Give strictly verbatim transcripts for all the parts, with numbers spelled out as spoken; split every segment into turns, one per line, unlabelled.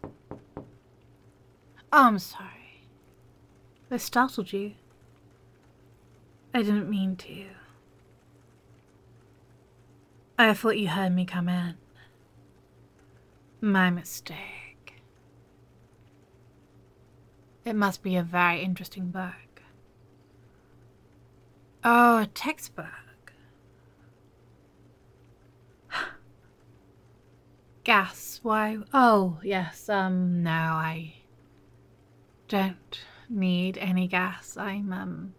Oh, I'm sorry. I startled you. I didn't mean to. I thought you heard me come in. My mistake. It must be a very interesting book. Oh, a textbook. Gas, why? Oh, yes, um, no, I don't need any gas. I'm, um...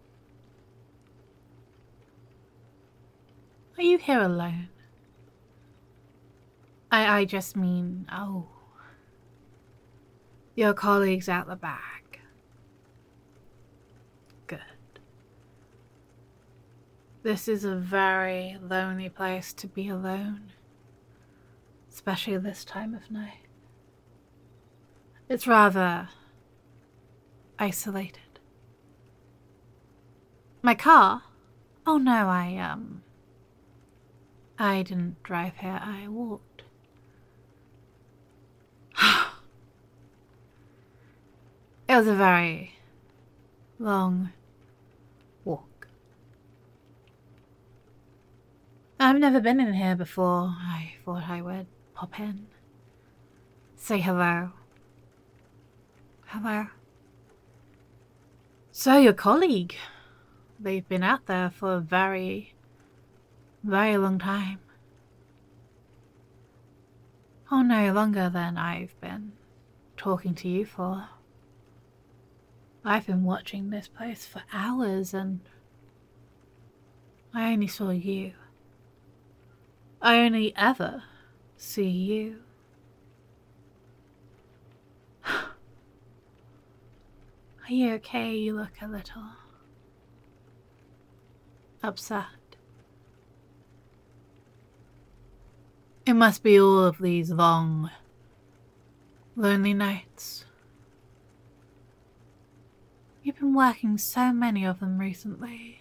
Are you here alone? I, I just mean, oh... Your colleague's out the back. Good. This is a very lonely place to be alone. Especially this time of night. It's rather... isolated. My car? Oh no, I, um... I didn't drive here, I walked. It was a very long walk. I've never been in here before. I thought I would pop in. Say hello. Hello. So, your colleague. They've been out there for a very, very long time. Oh, no longer than I've been talking to you for. I've been watching this place for hours and I only saw you. I only ever see you. Are you okay? You look a little upset. It must be all of these long, lonely nights. You've been working so many of them recently.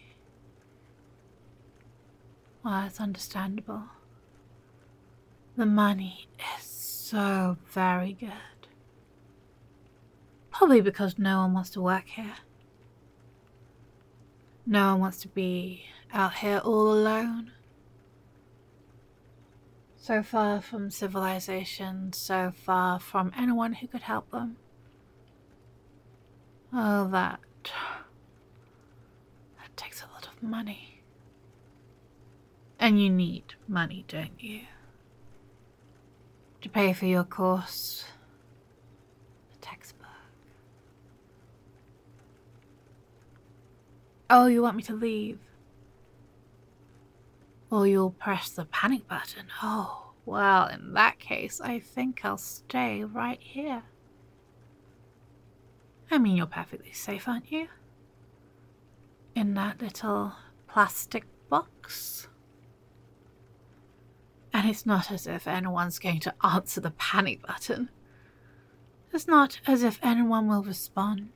Well, it's understandable. The money is so very good. Probably because no one wants to work here. No one wants to be out here all alone. So far from civilization, so far from anyone who could help them. Oh, that... that takes a lot of money. And you need money, don't you? To pay for your course. The textbook. Oh, you want me to leave? Or you'll press the panic button. Oh, well, in that case, I think I'll stay right here. I mean, you're perfectly safe, aren't you? In that little plastic box. And it's not as if anyone's going to answer the panic button. It's not as if anyone will respond.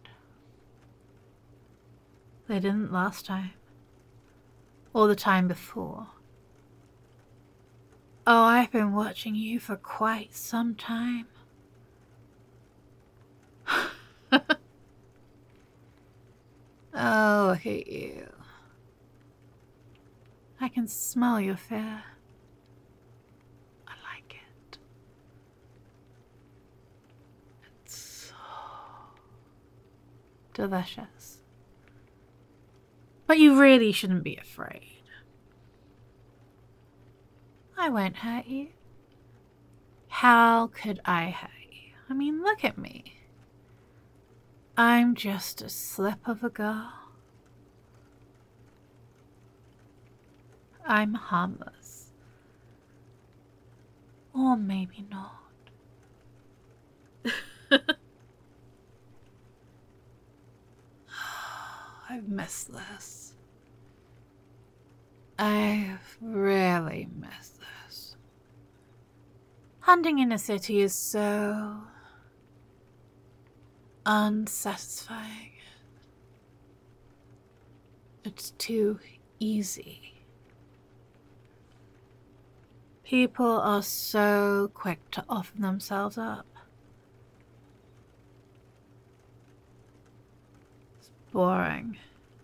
They didn't last time. Or the time before. Oh, I've been watching you for quite some time. Oh, look at you. I can smell your fear. I like it. It's so delicious. But you really shouldn't be afraid. I won't hurt you. How could I hurt you? I mean, look at me. I'm just a slip of a girl. I'm harmless. Or maybe not. I've missed this. I've really missed this. Hunting in a city is so unsatisfying. It's too easy. People are so quick to offer themselves up. boring.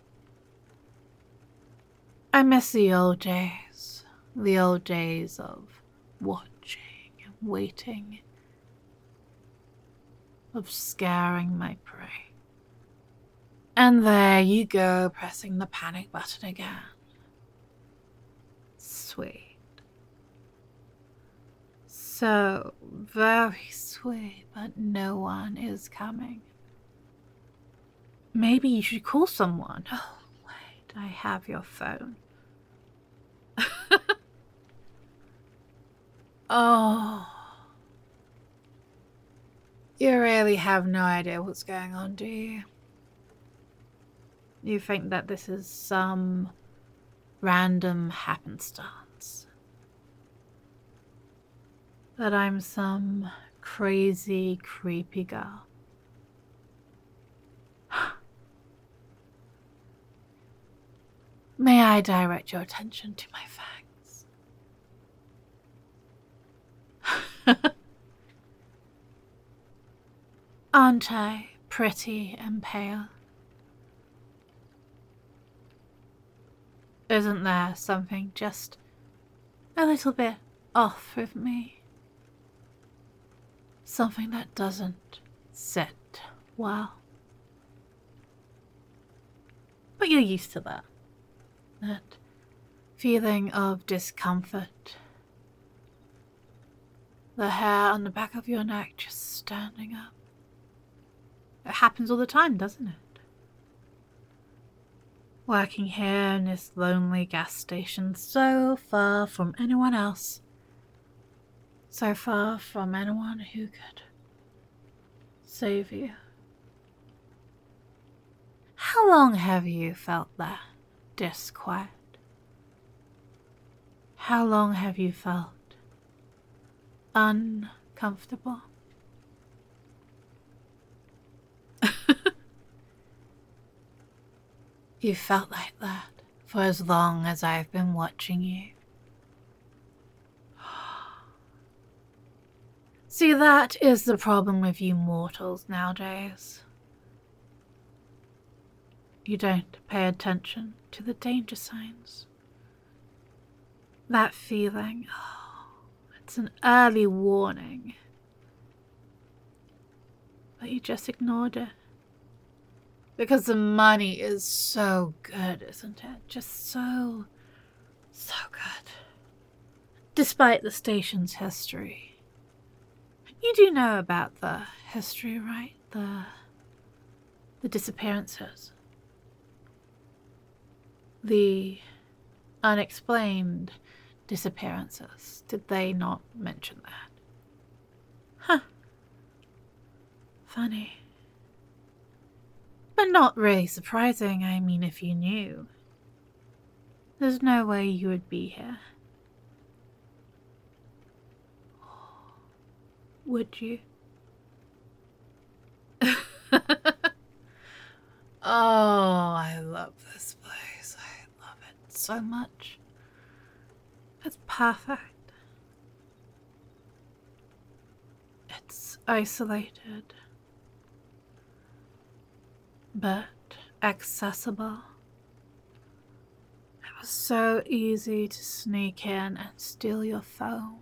I miss the old days, the old days of watching and waiting, of scaring my prey. And there you go, pressing the panic button again. Sweet. So very sweet, but no one is coming. Maybe you should call someone. Oh, wait, I have your phone. Oh. You really have no idea what's going on, do you? You think that this is some random happenstance? That I'm some crazy, creepy girl? May I direct your attention to my fangs? Aren't I pretty and pale? Isn't there something just a little bit off with me? Something that doesn't sit well. But you're used to that. That feeling of discomfort. The hair on the back of your neck just standing up. It happens all the time, doesn't it? Working here in this lonely gas station, so far from anyone else. So far from anyone who could save you. How long have you felt that disquiet? How long have you felt uncomfortable? You felt like that for as long as I've been watching you. See, that is the problem with you mortals nowadays. You don't pay attention to the danger signs. That feeling, oh, it's an early warning. But you just ignored it. Because the money is so good, isn't it? Just so, so good. Despite the station's history. You do know about the history, right? The, the disappearances. The unexplained disappearances. Did they not mention that? Huh. Funny. But not really surprising, I mean, if you knew. There's no way you would be here. Would you? Oh, I love this place. I love it so much. It's perfect. It's isolated. But accessible. It was so easy to sneak in and steal your phone.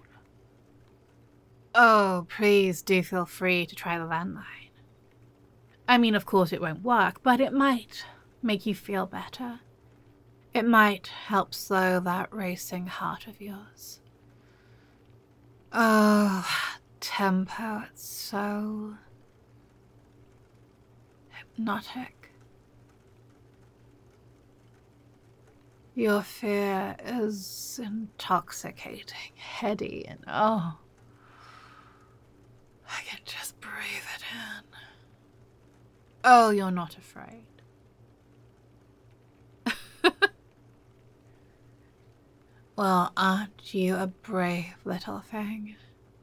Oh, please do feel free to try the landline. I mean, of course it won't work, but it might make you feel better. It might help slow that racing heart of yours. Oh, tempo, it's so hypnotic. Your fear is intoxicating, heady, and oh, I can just breathe it in. Oh, you're not afraid. Well, aren't you a brave little thing?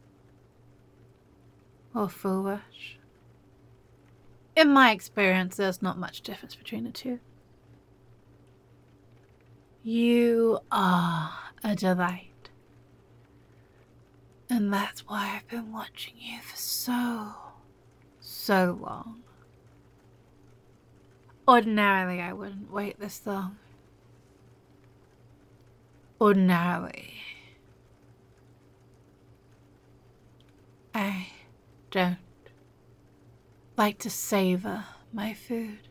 Or foolish? In my experience, there's not much difference between the two. You are a delight. And that's why I've been watching you for so, so long. Ordinarily, I wouldn't wait this long. Ordinarily, I don't like to savor my food.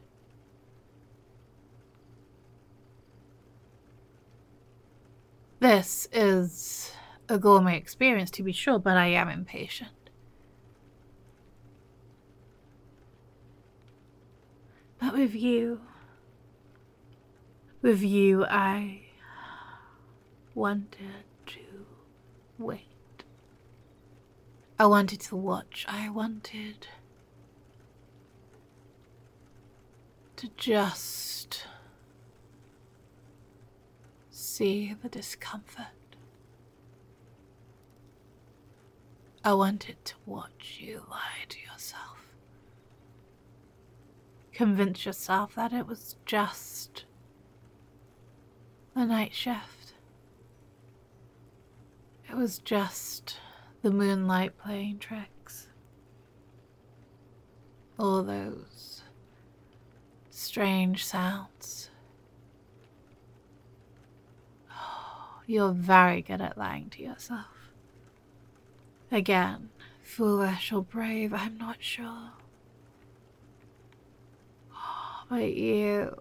This is a gourmet experience, to be sure, but I am impatient. But with you, with you, I wanted to wait. I wanted to watch. I wanted to just see the discomfort. I wanted to watch you lie to yourself. Convince yourself that it was just the night shift. It was just the moonlight playing tricks. All those strange sounds. Oh, you're very good at lying to yourself. Again, foolish or brave, I'm not sure. Oh, but you...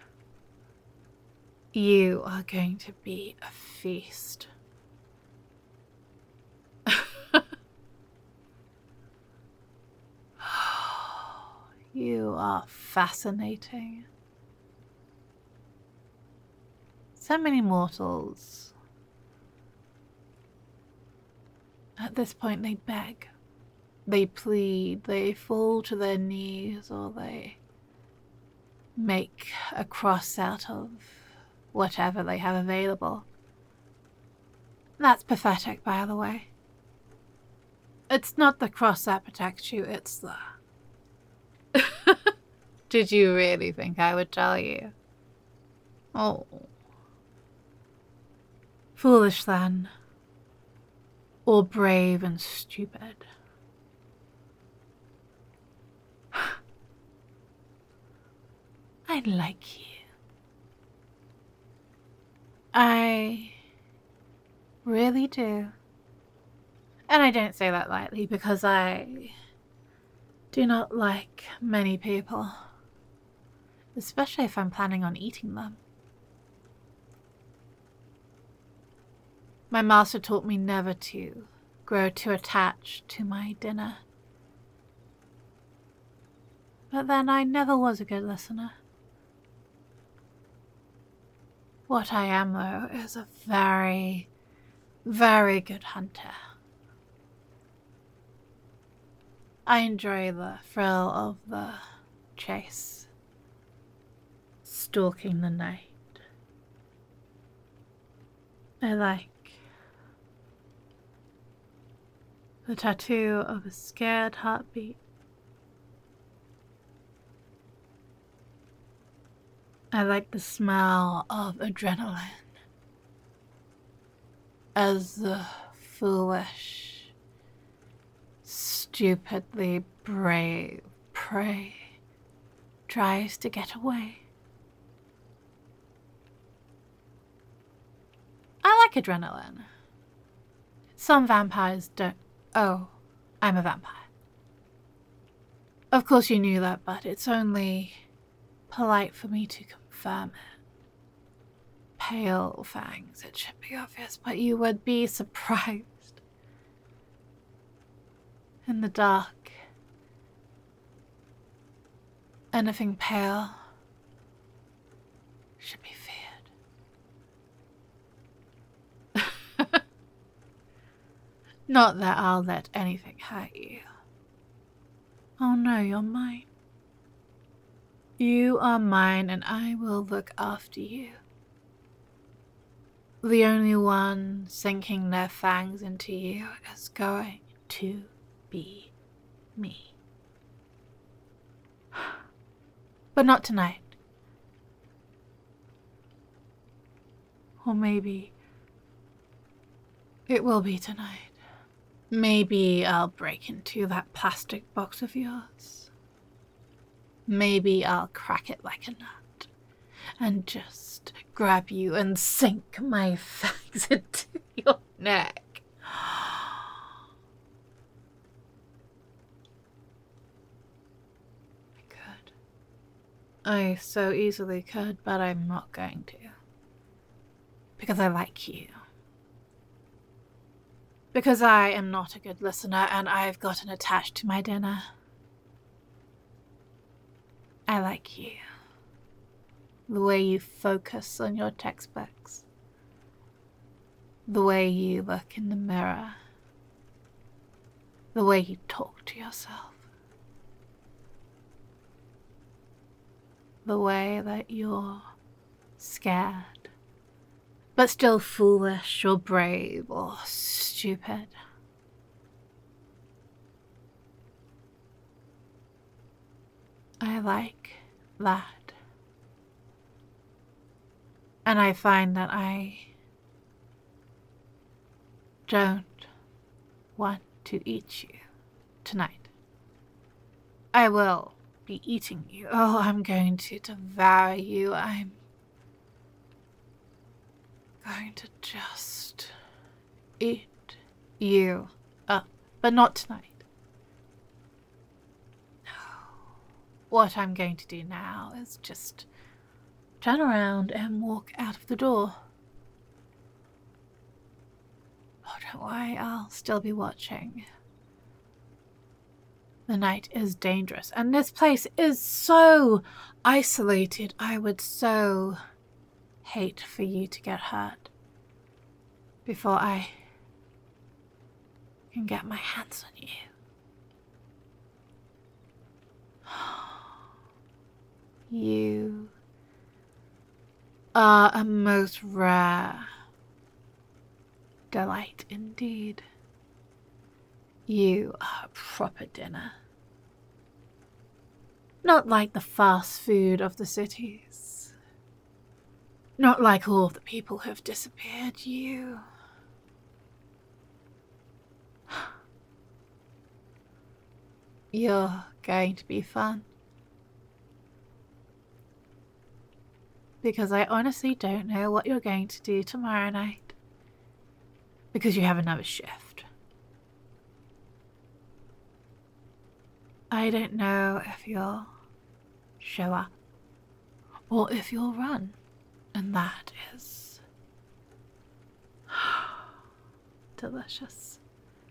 You are going to be a feast. You are fascinating. So many mortals. At this point they beg. They plead. They fall to their knees, or they make a cross out of whatever they have available. That's pathetic, by the way. It's not the cross that protects you, it's the... Did you really think I would tell you? Oh. Foolish then. Or brave and stupid. I like you. I really do. And I don't say that lightly, because I do not like many people. Especially if I'm planning on eating them. My master taught me never to grow too attached to my dinner. But then I never was a good listener. What I am, though, is a very, very good hunter. I enjoy the thrill of the chase. Stalking the night. I like the tattoo of a scared heartbeat. I like the smell of adrenaline as the foolish, stupidly brave prey tries to get away. I like adrenaline. Some vampires don't. Oh, I'm a vampire. Of course you knew that, but it's only polite for me to confirm it. Pale fangs, it should be obvious, but you would be surprised. In the dark, anything pale should be feared. Not that I'll let anything hurt you. Oh no, you're mine. You are mine, and I will look after you. The only one sinking their fangs into you is going to be me. But not tonight. Or maybe it will be tonight. Maybe I'll break into that plastic box of yours. maybe I'll crack it like a nut and just grab you and sink my fangs into your neck. I could. I so easily could, but I'm not going to. Because I like you. Because I am not a good listener and I've gotten attached to my dinner. I like you. The way you focus on your textbooks. The way you look in the mirror. The way you talk to yourself. The way that you're scared, but still foolish or brave or stupid. I like that. And I find that I don't want to eat you tonight. I will be eating you. Oh, I'm going to devour you. I'm going to just eat you up, but not tonight. No. What I'm going to do now is just turn around and walk out of the door. Oh, don't worry, I'll still be watching. The night is dangerous, and this place is so isolated. I would so hate for you to get hurt before I can get my hands on you. You are a most rare delight indeed. You are a proper dinner. Not like the fast food of the cities. Not like all of the people who have disappeared. You... You're going to be fun. Because I honestly don't know what you're going to do tomorrow night. Because you have another shift. I don't know if you'll show up or if you'll run, and that is delicious.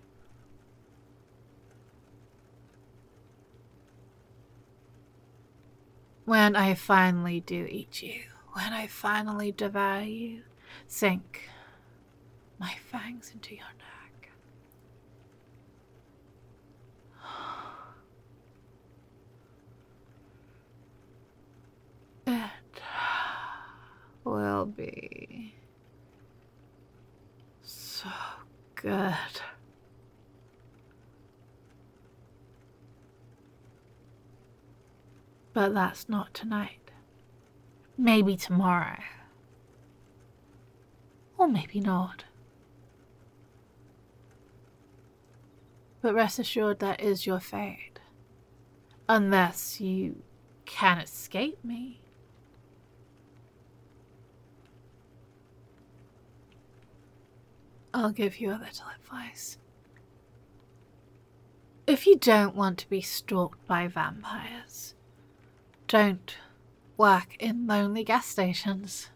When I finally do eat you, when I finally devour you, sink my fangs into your neck. It will be so good. But that's not tonight. Maybe tomorrow. Or maybe not. But rest assured that is your fate. Unless you can escape me. I'll give you a little advice. If you don't want to be stalked by vampires, don't work in lonely gas stations.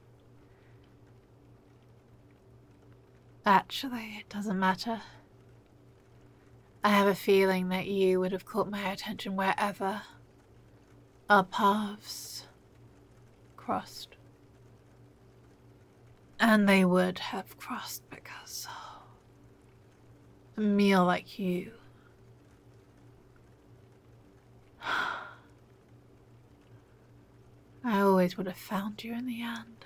Actually, it doesn't matter. I have a feeling that you would have caught my attention wherever our paths crossed. And they would have crossed because oh, a meal like you. I always would have found you in the end.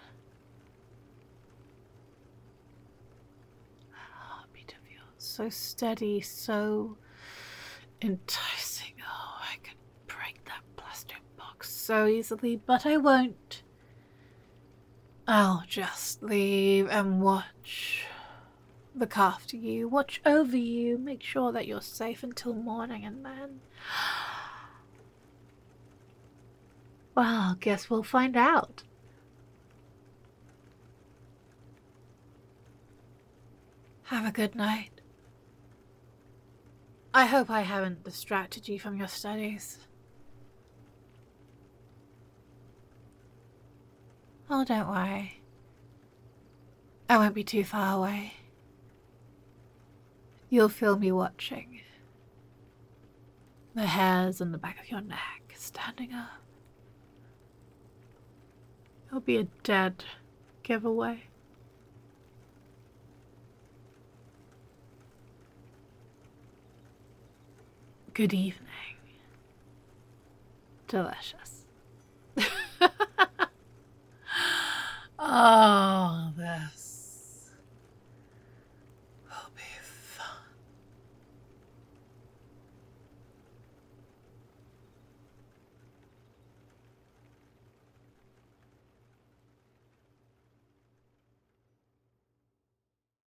Heartbeat of yours, so steady, so enticing. Oh, I could break that plastic box so easily, but I won't. I'll just leave and watch. Look after you, watch over you, make sure that you're safe until morning, and then Well, guess we'll find out. Have a good night. I hope I haven't distracted you from your studies. Oh, don't worry. I won't be too far away. You'll feel me watching. The hairs on the back of your neck standing up. It'll be a dead giveaway. Good evening. Delicious. Oh.